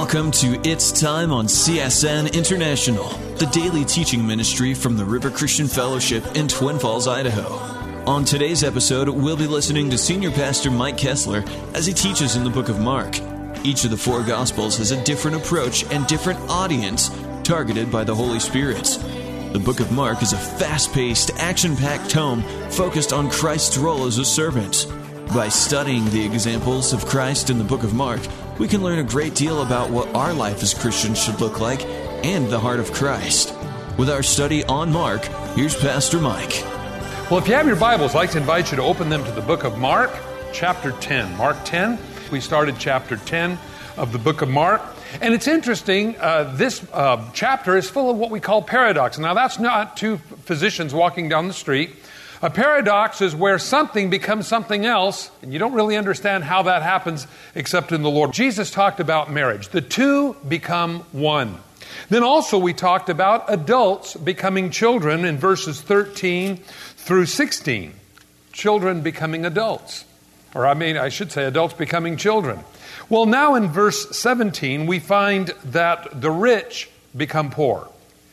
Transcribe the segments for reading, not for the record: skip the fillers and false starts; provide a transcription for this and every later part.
Welcome to It's Time on CSN International, the daily teaching ministry from the River Christian Fellowship in Twin Falls, Idaho. On today's episode, we'll be listening to Senior Pastor Mike Kessler as he teaches in the book of Mark. Each of the four Gospels has a different approach and different audience targeted by the Holy Spirit. The book of Mark is a fast-paced, action-packed tome focused on Christ's role as a servant. By studying the examples of Christ in the book of Mark, we can learn a great deal about what our life as Christians should look like and the heart of Christ. With our study on Mark, here's Pastor Mike. Well, if you have your Bibles, I'd like to invite you to open them to the book of Mark, chapter 10. Mark 10. We started chapter 10 of the book of Mark. And it's interesting, this chapter is full of what we call paradox. Now, that's not two physicians walking down the street. A paradox is where something becomes something else, and you don't really understand how that happens except in the Lord. Jesus talked about marriage. The two become one. Then also we talked about adults becoming children in verses 13 through 16. Children becoming adults. I should say adults becoming children. Well, now in verse 17, we find that the rich become poor.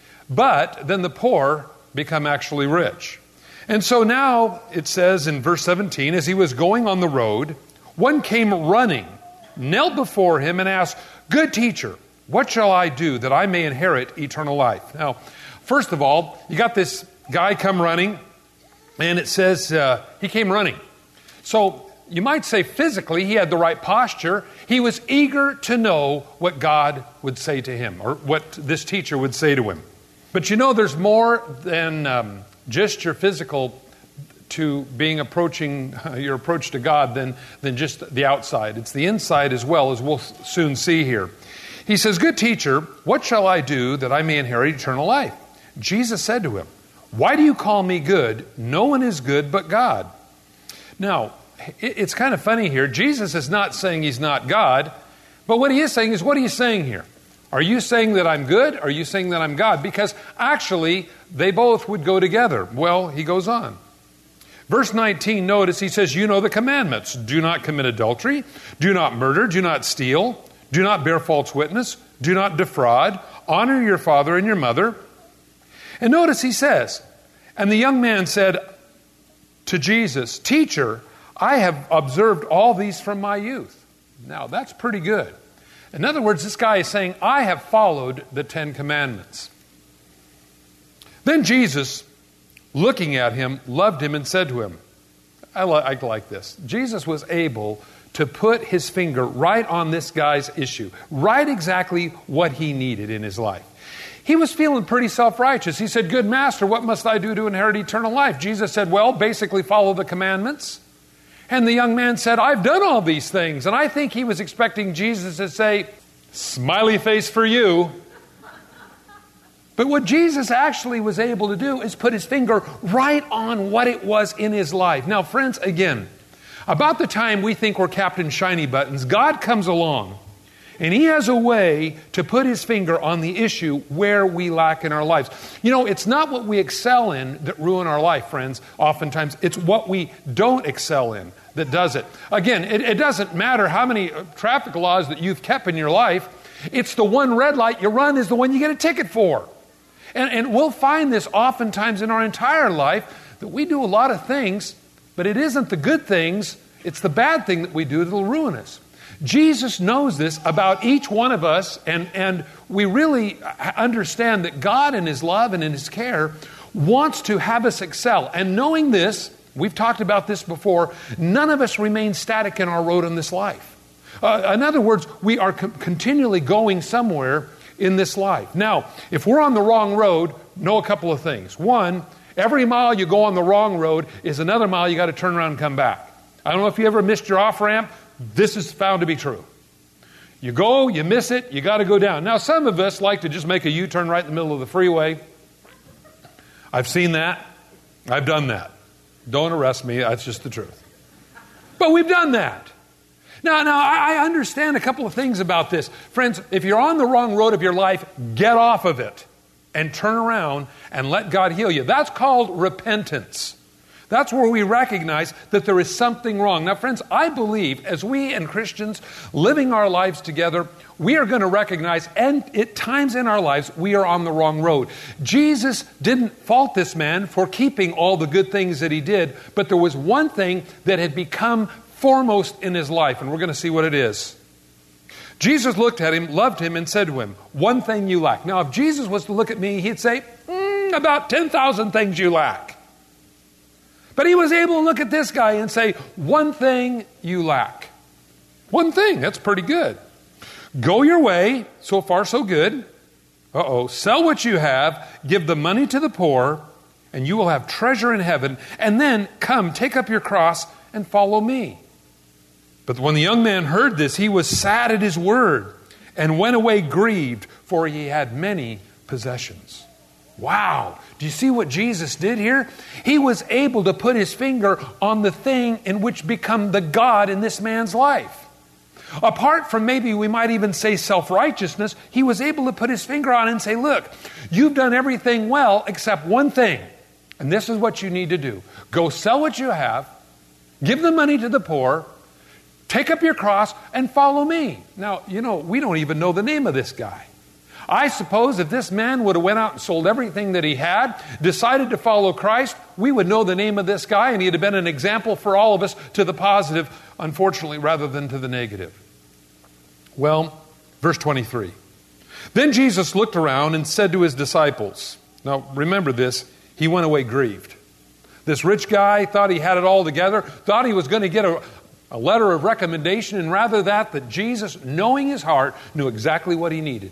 But then the poor become actually rich. And so now it says in verse 17, as he was going on the road, one came running, knelt before him and asked, "Good teacher, what shall I do that I may inherit eternal life?" Now, first of all, you got this guy come running, and it says he came running. So you might say physically he had the right posture. He was eager to know what God would say to him, or what this teacher would say to him. But you know, there's more than just your physical to being approaching your approach to God than just the outside. It's the inside as well, as we'll soon see here. He says, "Good teacher, what shall I do that I may inherit eternal life?" Jesus said to him, "Why do you call me good? No one is good but God." Now, it's kind of funny here. Jesus is not saying he's not God, but what he is saying is, what are you saying here? Are you saying that I'm good? Are you saying that I'm God? Because actually, they both would go together. Well, he goes on. Verse 19, notice he says, "You know the commandments. Do not commit adultery. Do not murder. Do not steal. Do not bear false witness. Do not defraud. Honor your father and your mother." And notice he says, and the young man said to Jesus, "Teacher, I have observed all these from my youth." Now, that's pretty good. In other words, this guy is saying, I have followed the 10 Commandments. Then Jesus, looking at him, loved him and said to him, I like this. Jesus was able to put his finger right on this guy's issue, right exactly what he needed in his life. He was feeling pretty self-righteous. He said, "Good master, what must I do to inherit eternal life?" Jesus said, "Well, basically follow the commandments." And the young man said, "I've done all these things." And I think he was expecting Jesus to say, "Smiley face for you." But what Jesus actually was able to do is put his finger right on what it was in his life. Now, friends, again, about the time we think we're Captain Shiny Buttons, God comes along, and he has a way to put his finger on the issue where we lack in our lives. You know, it's not what we excel in that ruin our life, friends. Oftentimes, it's what we don't excel in that does it. Again, it doesn't matter how many traffic laws that you've kept in your life. It's the one red light you run is the one you get a ticket for. And we'll find this oftentimes in our entire life, that we do a lot of things, but it isn't the good things, it's the bad thing that we do that'll ruin us. Jesus knows this about each one of us, and we really understand that God in his love and in his care wants to have us excel. And knowing this, we've talked about this before, none of us remain static in our road in this life. In other words, we are continually going somewhere in this life. Now, if we're on the wrong road, know a couple of things. One, every mile you go on the wrong road is another mile you got to turn around and come back. I don't know if you ever missed your off-ramp. This is found to be true. You go, you miss it, you got to go down. Now, some of us like to just make a U-turn right in the middle of the freeway. I've seen that. I've done that. Don't arrest me. That's just the truth. But we've done that. Now, I understand a couple of things about this. Friends, if you're on the wrong road of your life, get off of it and turn around and let God heal you. That's called repentance. That's where we recognize that there is something wrong. Now, friends, I believe as we and Christians living our lives together, we are going to recognize, and at times in our lives, we are on the wrong road. Jesus didn't fault this man for keeping all the good things that he did, but there was one thing that had become foremost in his life, and we're going to see what it is. Jesus looked at him, loved him, and said to him, one thing you lack. Now, if Jesus was to look at me, he'd say, about 10,000 things you lack. But he was able to look at this guy and say, one thing you lack. One thing, that's pretty good. Go your way, so far so good. Sell what you have, give the money to the poor, and you will have treasure in heaven. And then come, take up your cross and follow me. But when the young man heard this, he was sad at his word and went away grieved, for he had many possessions. Wow. Do you see what Jesus did here? He was able to put his finger on the thing in which become the God in this man's life. Apart from maybe we might even say self-righteousness, he was able to put his finger on it and say, look, you've done everything well except one thing. And this is what you need to do. Go sell what you have, give the money to the poor, take up your cross, and follow me. Now, we don't even know the name of this guy. I suppose if this man would have went out and sold everything that he had, decided to follow Christ, we would know the name of this guy, and he'd have been an example for all of us to the positive, unfortunately, rather than to the negative. Well, verse 23. Then Jesus looked around and said to his disciples, now remember this, he went away grieved. This rich guy thought he had it all together, thought he was going to get a letter of recommendation, and rather that Jesus, knowing his heart, knew exactly what he needed.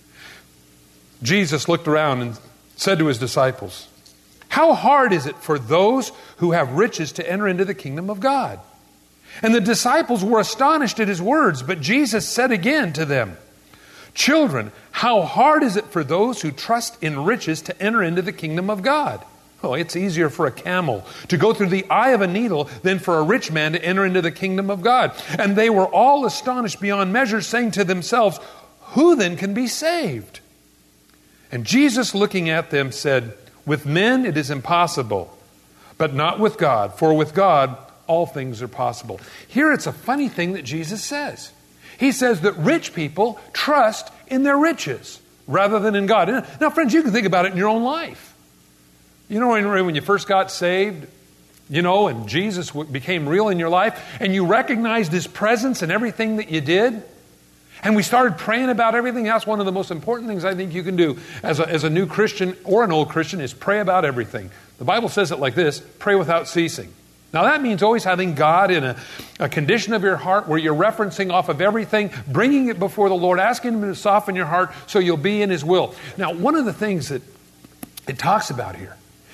Jesus looked around and said to his disciples, how hard is it for those who have riches to enter into the kingdom of God? And the disciples were astonished at his words, but Jesus said again to them, children, how hard is it for those who trust in riches to enter into the kingdom of God? Oh, it's easier for a camel to go through the eye of a needle than for a rich man to enter into the kingdom of God. And they were all astonished beyond measure, saying to themselves, who then can be saved? And Jesus, looking at them, said, with men it is impossible, but not with God, for with God all things are possible. Here it's a funny thing that Jesus says. He says that rich people trust in their riches rather than in God. Now, friends, you can think about it in your own life. When you first got saved, and Jesus became real in your life, and you recognized his presence in everything that you did, and we started praying about everything. That's one of the most important things I think you can do as a new Christian or an old Christian is pray about everything. The Bible says it like this, pray without ceasing. Now that means always having God in a condition of your heart where you're referencing off of everything, bringing it before the Lord, asking him to soften your heart so you'll be in his will. Now, one of the things that it talks about here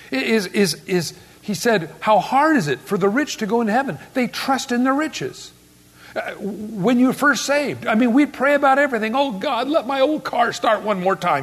is he said, how hard is it for the rich to go into heaven? They trust in their riches. When you were first saved, we'd pray about everything. Oh, God, let my old car start one more time.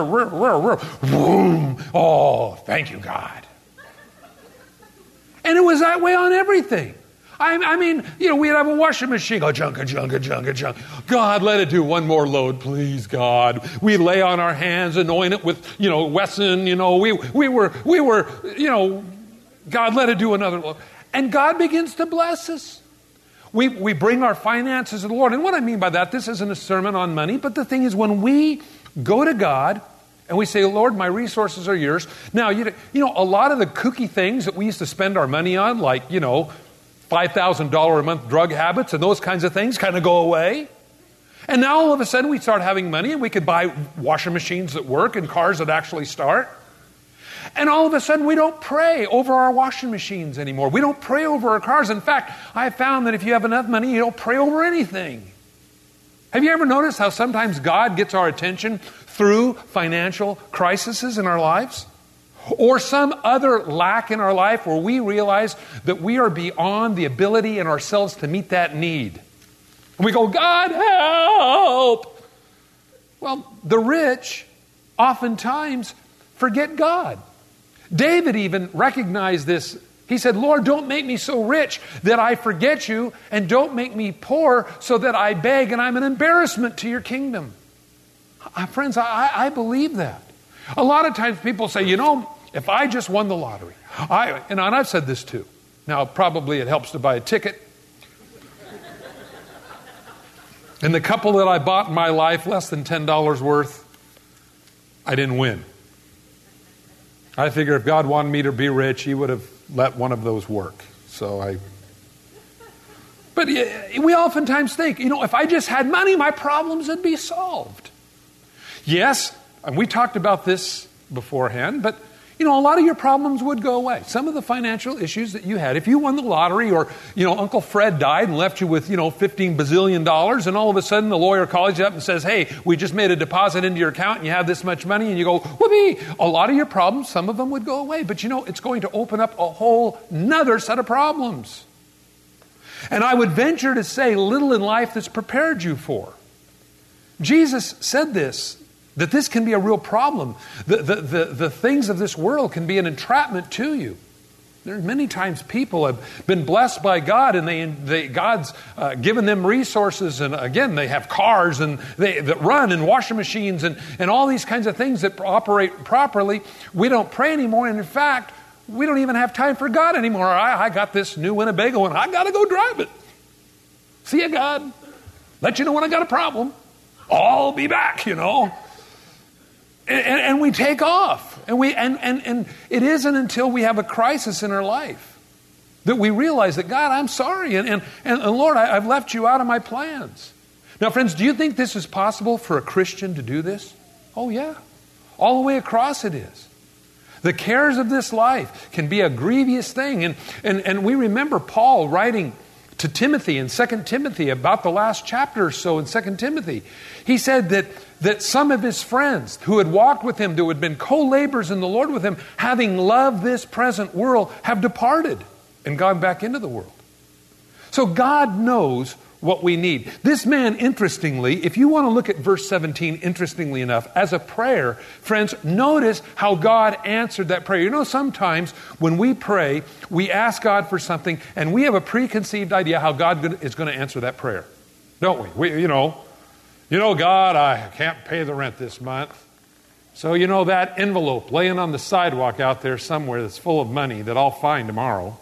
Oh, thank you, God. And it was that way on everything. We'd have a washing machine. Go, junk. God, let it do one more load, please, God. We lay on our hands, anoint it with, Wesson, we were, God, let it do another load. And God begins to bless us. We bring our finances to the Lord. And what I mean by that, this isn't a sermon on money, but the thing is when we go to God and we say, Lord, my resources are yours. Now, a lot of the kooky things that we used to spend our money on, like, $5,000 a month drug habits and those kinds of things kind of go away. And now all of a sudden we start having money and we could buy washing machines that work and cars that actually start. And all of a sudden we don't pray over our washing machines anymore. We don't pray over our cars. In fact, I found that if you have enough money, you don't pray over anything. Have you ever noticed how sometimes God gets our attention through financial crises in our lives? Or some other lack in our life where we realize that we are beyond the ability in ourselves to meet that need. And we go, God, help! Well, the rich oftentimes forget God. David even recognized this. He said, Lord, don't make me so rich that I forget you, and don't make me poor so that I beg and I'm an embarrassment to your kingdom. Friends, I believe that. A lot of times people say, if I just won the lottery, and I've said this too. Now, probably it helps to buy a ticket. And the couple that I bought in my life, less than $10 worth, I didn't win. I figure if God wanted me to be rich, He would have let one of those work. But we oftentimes think, if I just had money, my problems would be solved. Yes, and we talked about this beforehand, but a lot of your problems would go away. Some of the financial issues that you had, if you won the lottery or, Uncle Fred died and left you with, $15 bazillion, and all of a sudden the lawyer calls you up and says, hey, we just made a deposit into your account and you have this much money, and you go, whoopee, a lot of your problems, some of them would go away. But it's going to open up a whole nother set of problems. And I would venture to say little in life that's prepared you for. Jesus said this, that this can be a real problem. The things of this world can be an entrapment to you. There are many times people have been blessed by God, and God's given them resources, and again, they have cars and that run, and washing machines, and all these kinds of things that operate properly. We don't pray anymore, and in fact, we don't even have time for God anymore. I got this new Winnebago, and I got to go drive it. See ya, God. Let you know when I got a problem. I'll be back, And we take off, and it isn't until we have a crisis in our life that we realize that, God, I'm sorry, and Lord, I've left you out of my plans. Now, friends, do you think this is possible for a Christian to do this? Oh, yeah. All the way across it is. The cares of this life can be a grievous thing, and we remember Paul writing to Timothy in 2 Timothy, about the last chapter or so in 2 Timothy. He said that some of his friends who had walked with him, who had been co-laborers in the Lord with him, having loved this present world, have departed and gone back into the world. So God knows what we need. This man, interestingly, if you want to look at verse 17, interestingly enough, as a prayer, friends, notice how God answered that prayer. Sometimes when we pray, we ask God for something, and we have a preconceived idea how God is going to answer that prayer. Don't we? God, I can't pay the rent this month. So, that envelope laying on the sidewalk out there somewhere that's full of money that I'll find tomorrow.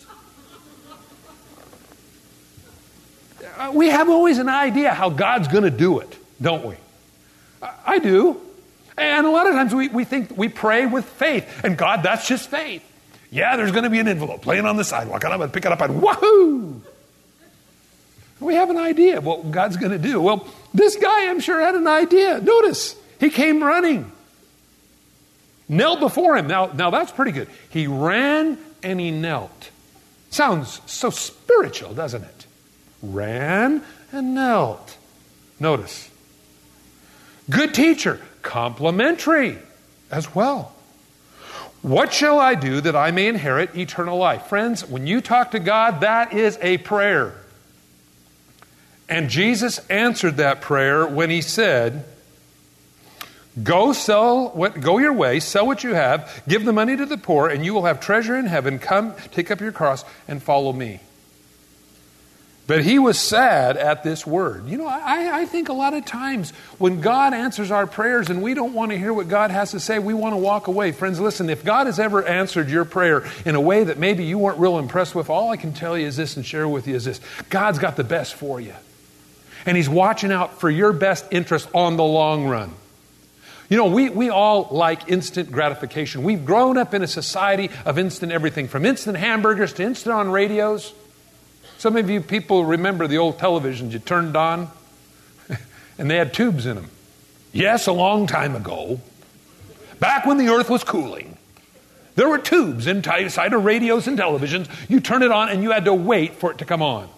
We have always an idea how God's going to do it, don't we? I do. And a lot of times we think we pray with faith. And God, that's just faith. Yeah, there's going to be an envelope laying on the sidewalk, and I'm going to pick it up and woohoo! We have an idea of what God's going to do. Well, this guy, I'm sure, had an idea. Notice, he came running. Knelt before him. Now that's pretty good. He ran and he knelt. Sounds so spiritual, doesn't it? Ran and knelt. Notice. Good teacher, complimentary as well. What shall I do that I may inherit eternal life? Friends, when you talk to God, that is a prayer. And Jesus answered that prayer when he said, go your way, sell what you have, give the money to the poor, and you will have treasure in heaven. Come, take up your cross and follow me. But he was sad at this word. I think a lot of times when God answers our prayers and we don't want to hear what God has to say, we want to walk away. Friends, listen, if God has ever answered your prayer in a way that maybe you weren't real impressed with, all I can tell you is this and share with you is this. God's got the best for you. And he's watching out for your best interest on the long run. We all like instant gratification. We've grown up in a society of instant everything, from instant hamburgers to instant on radios. Some of you people remember the old televisions you turned on, and they had tubes in them. Yes, a long time ago, back when the earth was cooling, there were tubes inside of radios and televisions. You turn it on, and you had to wait for it to come on.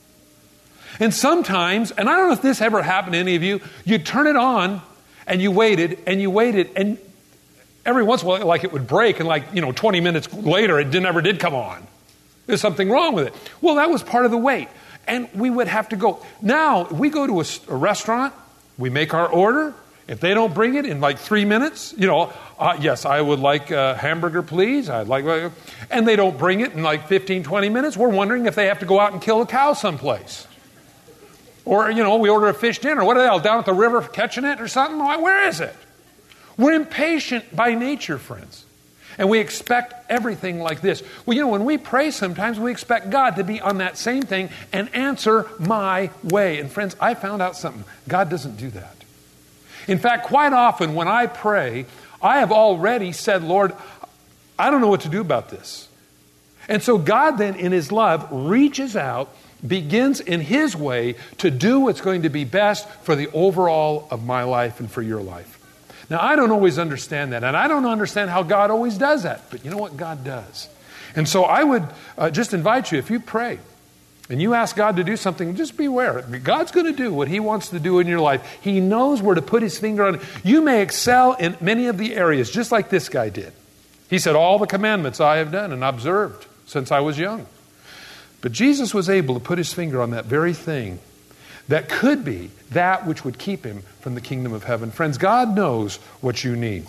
And sometimes, and I don't know if this ever happened to any of you, you turn it on, and you waited, and every once in a while, like it would break, and 20 minutes later, it never did come on. There's something wrong with it. Well, that was part of the wait. And we would have to go. Now, we go to a restaurant, we make our order. If they don't bring it in 3 minutes, yes, I would like a hamburger, please. And they don't bring it in 15, 20 minutes. We're wondering if they have to go out and kill a cow someplace. Or, we order a fish dinner. What are they all down at the river catching it or something? Where is it? We're impatient by nature, friends. And we expect everything like this. Well, when we pray sometimes, we expect God to be on that same thing and answer my way. And friends, I found out something. God doesn't do that. In fact, quite often when I pray, I have already said, Lord, I don't know what to do about this. And so God then, in His love, reaches out, begins in His way to do what's going to be best for the overall of my life and for your life. Now, I don't always understand that, and I don't understand how God always does that, but you know what? God does. And so I would just invite you, if you pray and you ask God to do something, just beware. God's going to do what He wants to do in your life. He knows where to put His finger on it. You may excel in many of the areas, just like this guy did. He said, all the commandments I have done and observed since I was young. But Jesus was able to put His finger on that very thing that could be that which would keep Him from the kingdom of heaven. Friends, God knows what you need.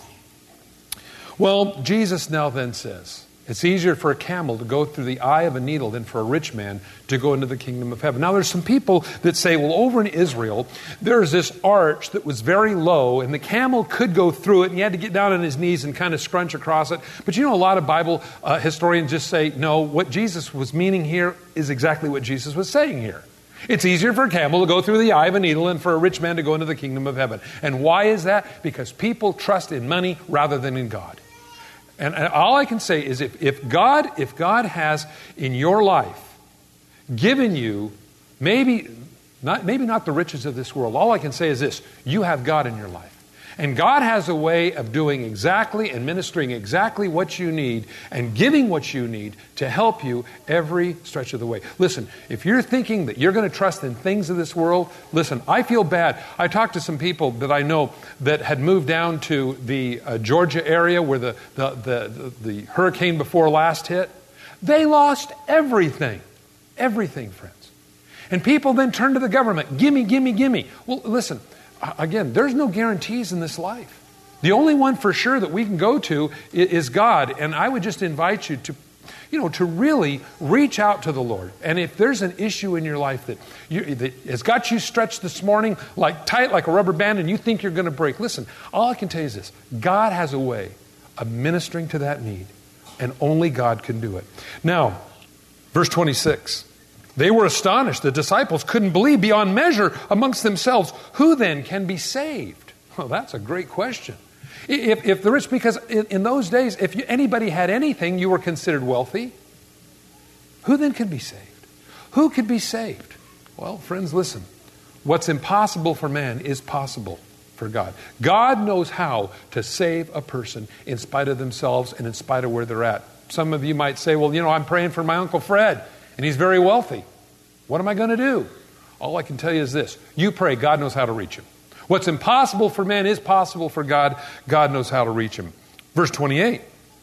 Well, Jesus now then says, it's easier for a camel to go through the eye of a needle than for a rich man to go into the kingdom of heaven. Now, there's some people that say, well, over in Israel, there's this arch that was very low, and the camel could go through it, and he had to get down on his knees and kind of scrunch across it. But a lot of Bible historians just say, no, what Jesus was meaning here is exactly what Jesus was saying here. It's easier for a camel to go through the eye of a needle than for a rich man to go into the kingdom of heaven. And why is that? Because people trust in money rather than in God. And all I can say is if God has in your life given you maybe not the riches of this world, all I can say is this: you have God in your life. And God has a way of doing exactly and ministering exactly what you need and giving what you need to help you every stretch of the way. Listen, if you're thinking that you're going to trust in things of this world, listen, I feel bad. I talked to some people that I know that had moved down to the Georgia area where the hurricane before last hit. They lost everything. Everything, friends. And people then turn to the government. Gimme, gimme, gimme. Well, listen. Again, there's no guarantees in this life. The only one for sure that we can go to is God. And I would just invite you to really reach out to the Lord. And if there's an issue in your life that has got you stretched this morning tight like a rubber band and you think you're going to break, listen, all I can tell you is this: God has a way of ministering to that need, and only God can do it. Now, verse 26. They were astonished. The disciples couldn't believe beyond measure amongst themselves. Who then can be saved? Well, that's a great question. If the rich, because in those days, if anybody had anything, you were considered wealthy. Who then could be saved? Who could be saved? Well, friends, listen. What's impossible for man is possible for God. God knows how to save a person in spite of themselves and in spite of where they're at. Some of you might say, well, I'm praying for my Uncle Fred, and he's very wealthy. What am I going to do? All I can tell you is this: you pray, God knows how to reach him. What's impossible for man is possible for God. God knows how to reach him. Verse 28.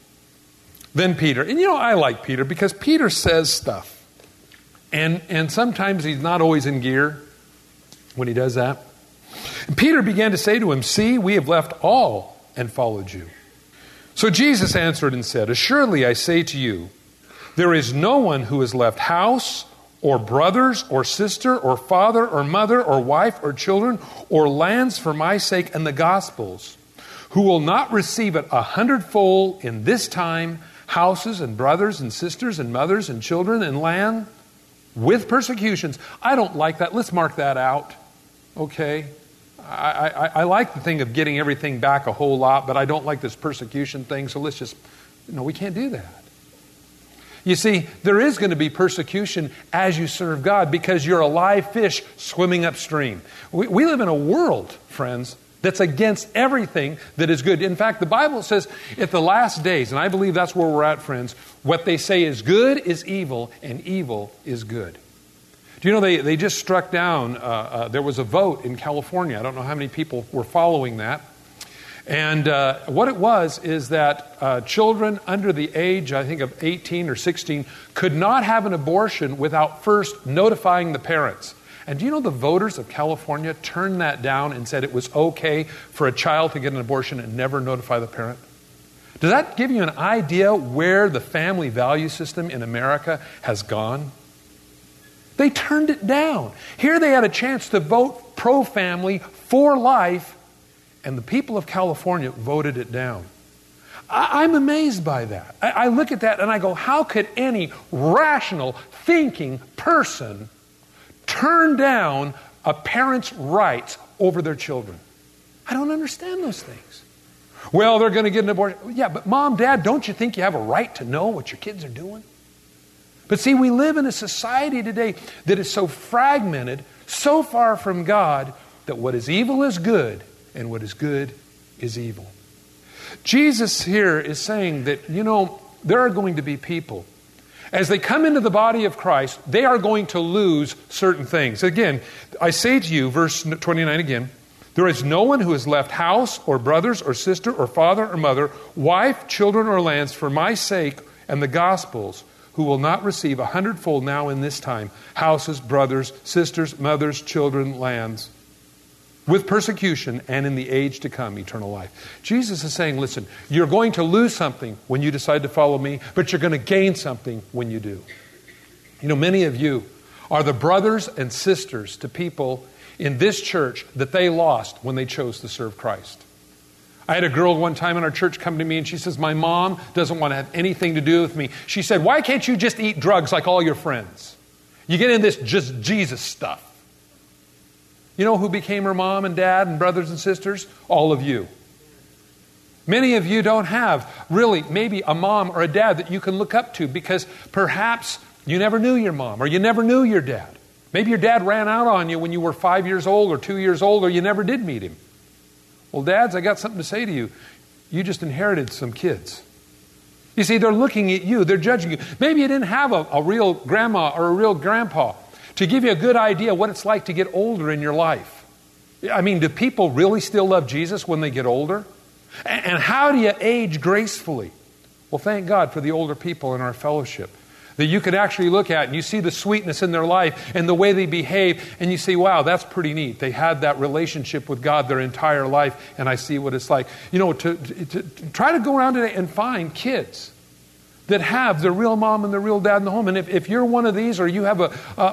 Then Peter, and I like Peter because Peter says stuff. And sometimes he's not always in gear when he does that. And Peter began to say to him, "See, we have left all and followed you." So Jesus answered and said, "Assuredly I say to you, there is no one who has left house or brothers or sister or father or mother or wife or children or lands for my sake and the gospel's, who will not receive it 100-fold in this time, houses and brothers and sisters and mothers and children and land with persecutions." I don't like that. Let's mark that out. Okay? I like the thing of getting everything back a whole lot, but I don't like this persecution thing, so let's just, we can't do that. You see, there is going to be persecution as you serve God because you're a live fish swimming upstream. We live in a world, friends, that's against everything that is good. In fact, the Bible says at the last days, and I believe that's where we're at, friends, what they say is good is evil and evil is good. Do you know they just struck down, there was a vote in California. I don't know how many people were following that. And what it was is that children under the age, I think, of 18 or 16 could not have an abortion without first notifying the parents. And do you know the voters of California turned that down and said it was okay for a child to get an abortion and never notify the parent? Does that give you an idea where the family value system in America has gone? They turned it down. Here they had a chance to vote pro-family, for life, and the people of California voted it down. I'm amazed by that. I look at that and I go, how could any rational, thinking person turn down a parent's rights over their children? I don't understand those things. Well, they're going to get an abortion. Yeah, but Mom, Dad, don't you think you have a right to know what your kids are doing? But see, we live in a society today that is so fragmented, so far from God, that what is evil is good and what is good is evil. Jesus here is saying that, there are going to be people, as they come into the body of Christ, they are going to lose certain things. Again, I say to you, verse 29 again, there is no one who has left house or brothers or sister or father or mother, wife, children or lands for my sake and the gospel's, who will not receive 100-fold now in this time, houses, brothers, sisters, mothers, children, lands, with persecution and in the age to come, eternal life. Jesus is saying, listen, you're going to lose something when you decide to follow me, but you're going to gain something when you do. Many of you are the brothers and sisters to people in this church that they lost when they chose to serve Christ. I had a girl one time in our church come to me and she says, my mom doesn't want to have anything to do with me. She said, why can't you just eat drugs like all your friends? You get in this just Jesus stuff. You know who became her mom and dad and brothers and sisters? All of you. Many of you don't have really maybe a mom or a dad that you can look up to because perhaps you never knew your mom or you never knew your dad. Maybe your dad ran out on you when you were 5 years old or 2 years old or you never did meet him. Well, dads, I got something to say to you. You just inherited some kids. You see, they're looking at you. They're judging you. Maybe you didn't have a real grandma or a real grandpa to give you a good idea what it's like to get older in your life. I mean, do people really still love Jesus when they get older? And how do you age gracefully? Well, thank God for the older people in our fellowship that you could actually look at and you see the sweetness in their life and the way they behave and you say, wow, that's pretty neat. They had that relationship with God their entire life and I see what it's like. To try to go around today and find kids that have the real mom and the real dad in the home. And if you're one of these or you have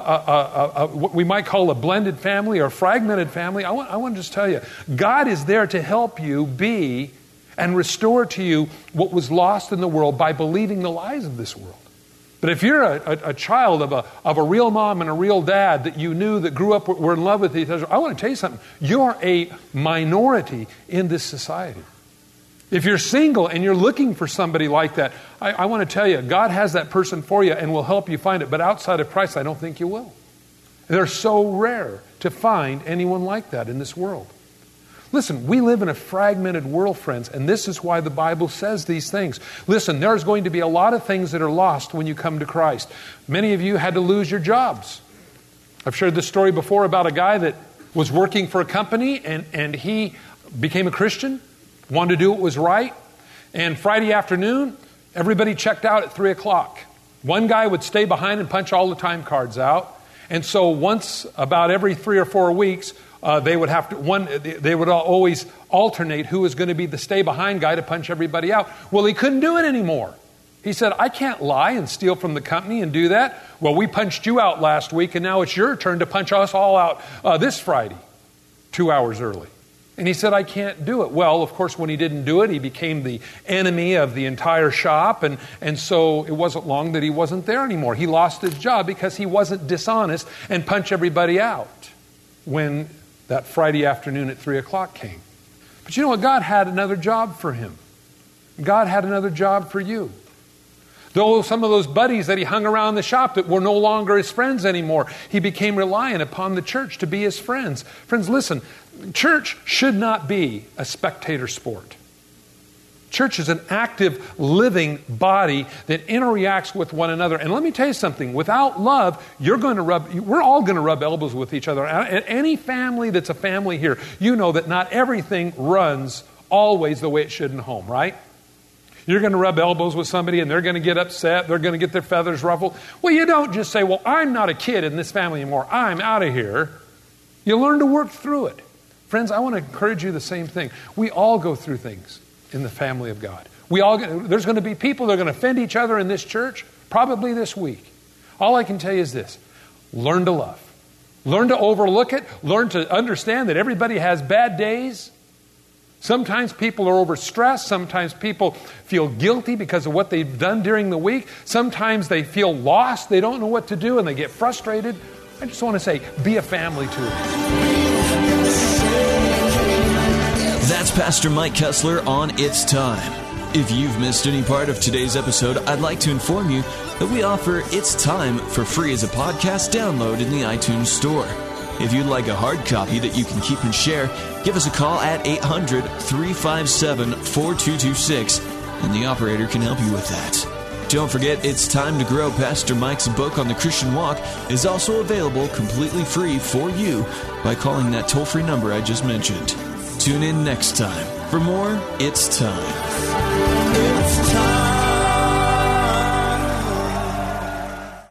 what we might call a blended family or a fragmented family, I want to just tell you, God is there to help you be and restore to you what was lost in the world by believing the lies of this world. But if you're a child of a real mom and a real dad that you knew that grew up, were in love with each other, I want to tell you something. You're a minority in this society. If you're single and you're looking for somebody like that, I want to tell you, God has that person for you and will help you find it. But outside of Christ, I don't think you will. They're so rare to find anyone like that in this world. Listen, we live in a fragmented world, friends, and this is why the Bible says these things. Listen, there's going to be a lot of things that are lost when you come to Christ. Many of you had to lose your jobs. I've shared this story before about a guy that was working for a company and he became a Christian, wanted to do what was right, and Friday afternoon, everybody checked out at 3 o'clock. One guy would stay behind and punch all the time cards out, and so once about every 3 or 4 weeks, they would always alternate who was going to be the stay behind guy to punch everybody out. Well, he couldn't do it anymore. He said, I can't lie and steal from the company and do that. Well, we punched you out last week and now it's your turn to punch us all out this Friday, 2 hours early. And he said, I can't do it. Well, of course, when he didn't do it, he became the enemy of the entire shop. And so it wasn't long that he wasn't there anymore. He lost his job because he wasn't dishonest and punched everybody out when that Friday afternoon at 3 o'clock came. But you know what? God had another job for him. God had another job for you. Though some of those buddies that he hung around the shop that were no longer his friends anymore, he became reliant upon the church to be his friends. Friends, listen, church should not be a spectator sport. Church is an active, living body that interacts with one another. And let me tell you something. Without love, we're all going to rub elbows with each other. And any family that's a family here, you know that not everything runs always the way it should in home, right? You're going to rub elbows with somebody and they're going to get upset. They're going to get their feathers ruffled. Well, you don't just say, well, I'm not a kid in this family anymore. I'm out of here. You learn to work through it. Friends, I want to encourage you the same thing. We all go through things in the family of God. There's going to be people that are going to offend each other in this church, probably this week. All I can tell you is this. Learn to love. Learn to overlook it. Learn to understand that everybody has bad days. Sometimes people are overstressed. Sometimes people feel guilty because of what they've done during the week. Sometimes they feel lost. They don't know what to do and they get frustrated. I just want to say, be a family to them. That's Pastor Mike Kessler on It's Time. If you've missed any part of today's episode, I'd like to inform you that we offer It's Time for free as a podcast download in the iTunes Store. If you'd like a hard copy that you can keep and share, give us a call at 800-357-4226, and the operator can help you with that. Don't forget, It's Time to Grow. Pastor Mike's book on the Christian walk is also available completely free for you by calling that toll-free number I just mentioned. Tune in next time for more It's Time.